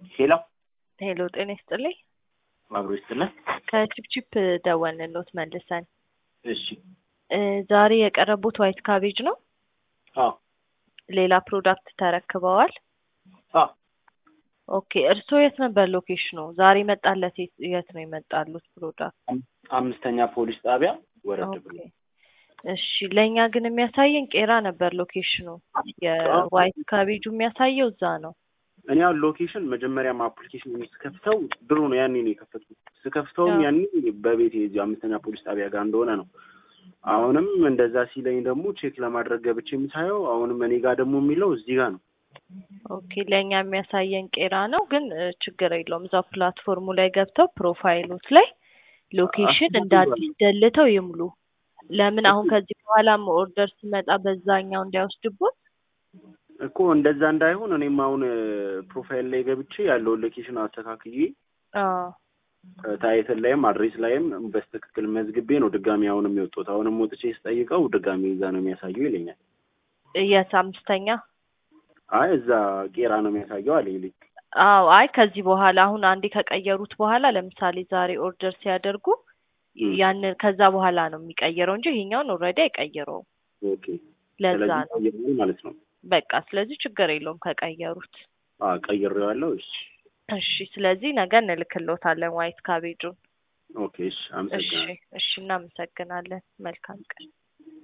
ሄሎ ሄሎ ጤና ይስጥልኝ። አብሮ ይስጥልኝ። ከቺፕቺፕ ደወልንልዎት መልሰን። እሺ ዛሬ የቀረቡት ዋይት ካቤጅ ነው። አዎ ሌላ ፕሮዳክት ተረክበዋል? አዎ ኦኬ። እርስዎ የት ነበር ሎኬሽኑ? ዛሬ መጣለት የት ነው የመጣሉት ፕሮዳክት? አምስተኛ ፖሊስ ጣቢያ ወረድ ብሎ። እሺ ለኛ ግን የሚያሳየን ቄራ ነበር ሎኬሽኑ። የዋይት ካቤጁ የሚያሳየው እዛ ነው። እኔ አሁን ሎኬሽን መጀመሪያም አፕሊኬሽን ስከፍተው ድሮ ነው ያኔ ነው የከፈትኩት። ስከፍተውም ያኔ በቤቴ እዚህ አምስተኛ ፖሊስ ጣቢያ ጋር እንደሆነ ነው። አሁንም እንደዛ ሲለኝ ደግሞ ቼክ ለማድረግ ገብቼ የምታየው አሁንም እኔ ጋር ደግሞ የሚለው እዚህ ጋር ነው። ኦኬ ለኛ የሚያሳየን ቄራ ነው፣ ግን ችግር የለውም። እዛው ፕላትፎርሙ ላይ ገብተው ፕሮፋይሎት ላይ ሎኬሽን እንደ አዲስ ደልተው ይሙሉ። ለምን አሁን ከዚህ በኋላም ኦርደር ሲመጣ በዛኛው እንዳይወስድቦት እኮ እንደዛ እንዳይሆን እኔም አሁን ፕሮፋይል ላይ ገብቼ ያለውን ሎኬሽን አስተካክዬ ታይትል ላይም አድሬስ ላይም በስትክክል መዝግቤ ነው ድጋሚ አሁን የሚወጡት። አሁንም ወጥቼ ስጠይቀው ድጋሚ እዛ ነው የሚያሳየው ይለኛል። የት አምስተኛ? አይ እዛ ቄራ ነው የሚያሳየው አለ ይልኝ። አዎ አይ ከዚህ በኋላ አሁን አንዴ ከቀየሩት በኋላ ለምሳሌ ዛሬ ኦርደር ሲያደርጉ ያንን ከዛ በኋላ ነው የሚቀየረው እንጂ ይሄኛውን ኦልሬዲ አይቀይረውም። ኦኬ ለዛ ነው ማለት ነው። በቃ ስለዚህ ችግር የለውም ከቀየሩት። ቀይሬዋለሁ። እሺ ስለዚህ ነገ እንልክልዎታለን ዋይት ካቤጁን። ኦኬ እሺ አመሰግናለሁ። እሺ እናመሰግናለን። መልካም ቀን።